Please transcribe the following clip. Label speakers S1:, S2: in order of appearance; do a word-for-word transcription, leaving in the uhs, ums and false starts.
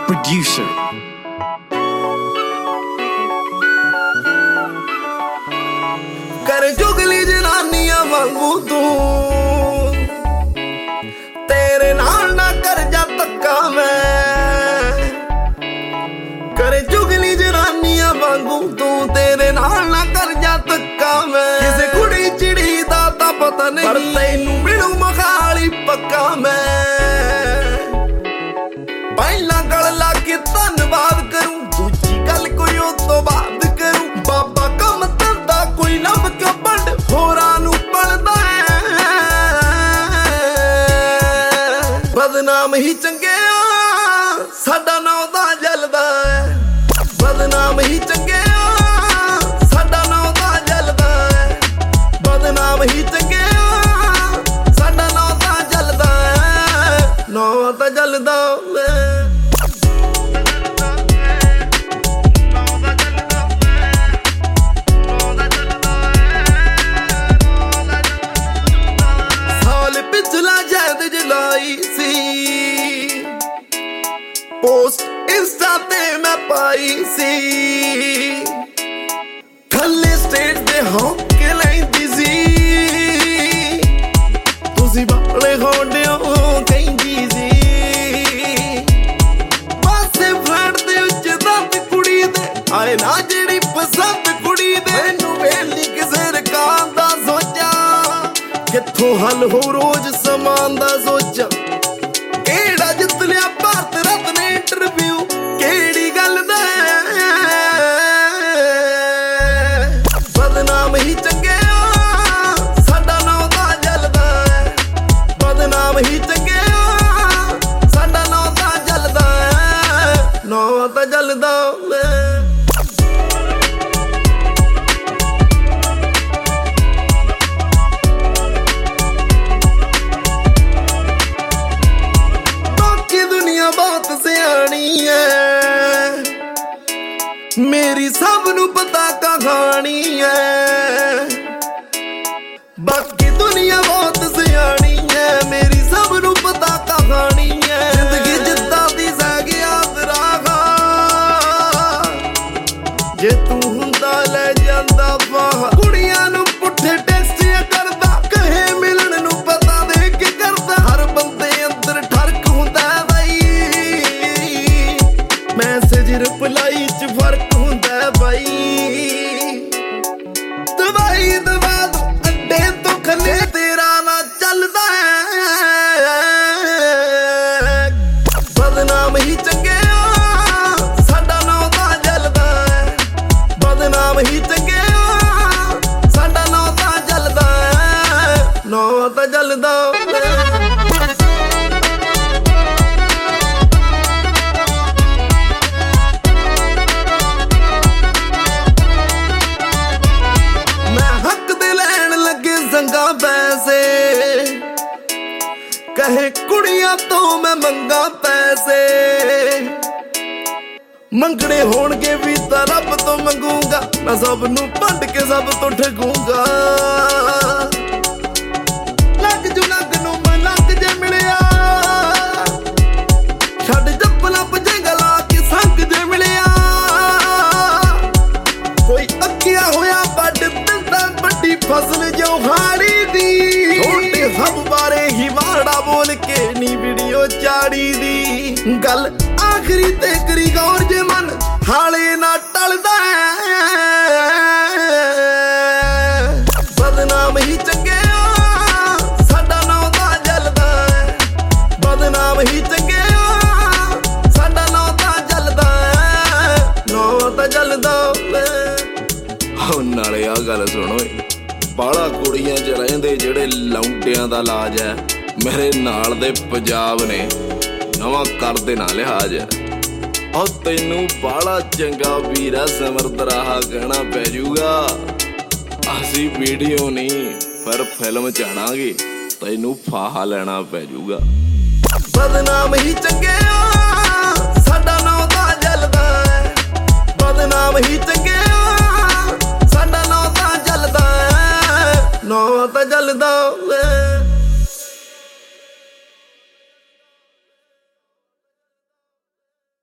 S1: producer.
S2: कर चुगली जनानियां वांगू तू तेरे नाल ना कर जा तक्का मैं कर चुगली जनानियां वांगू तू तेरे नाल ना कर जा तक्का मैं किसे कुड़ी चिड़ी दा ता पता नहीं पर तैनू मिलू मखाली पक्का मैं पहला गल ला के धन्नवाद करूं दूजी गल कोई उस तो बाद करूं बाबा कम धंधा कोई नव क्यों बंड होरां नू पलदा बदनाम ही चंगिया साडा नां दा जलदा बदनाम ही चंगिया साडा नां दा जलदा बदनाम ही चंगिया साडा नां दा जलदा नां दा जलदा पोस्ट इंस्टा ते मैं पाई सी थल्ले स्टेज दे होके लैंदी सी तुसी बाले होंडियो कहंदी सी पासे फ्रंट दे उच्च दंद कुड़ी दे आए ना जेड़ी पसंद कुड़ी दे मैनू वेली किसे रकान दा सोचा कित्थों हल हो रोज समान दा सोचा केड़ा जित लिया भारत रत्न इंटरव्यू केड़ी गल दा बदनाम ही चंगिया साडा नां दा जलदा बदनाम ही चंगिया साडा नां दा जलदा नां दा जलदा बहुत सियानी है मेरी सब नू पता कहानी है बाकी दुनिया बहुत सियानी है मेरी सब नू पता कहानी है जिंदगी जिद्दां दी सह याद राखा जे तू हुंदा ले जांदा बाहर कुड़ियां नू पुट्ठे टेस्ट करदा कहे मिलन नू पता दे के करदा हर बंदे अंदर ठरक हुंदा मैसेज रिप्लाई च फर्क हुंदा बाई दवाई दवा दो अड्डे तो खले तेरा ना चलदा बदनाम ही चंगिया साडा नां दा जलदा बदनाम ही चंगिया साडा नां दा जलदा नां दा जलदा पैसे कहे कुड़ियां तो मैं मंगा पैसे मंगने होणगे भी तां रब तो मंगूंगा मैं सब नू भंड के सब तो ठगूंगा लग जू लग नू मैं लग जे मिलिया छड़ जप्पला पजेंगा ला के संग जे मिलिया कोई अक्किया होया बड़ दिंदा बड़ी फसल जो हाड़ी छोटे सब बारे ही माड़ा बोल के नी वीडियो चाड़ी दी गल आखिरी ते करी गौर जे मन हाले ना टलदा बदनाम ही चंगिया साडा नां दा जलदा बदनाम ही चंगिया साडा नां दा जलदा नां दा जलदा हो नाले आ गल सुनो बाला कुड़ियां च रहिंदे जेड़े लौंडियां दा लाज है मेरे नाल दे पंजाब ने नवां कर दे ना लिहाज और तैनू बाला चंगा वीरा समर्थ राहा कहना पै जूगा असी वीडियो नहीं पर फिल्म चाणांगे तैनू फाहा लेना पै जूगा बदनाम ही चंगिया साडा नां दा जलदा बदनाम ही चंगिया साडा नां दा जलदा नां दा जलदा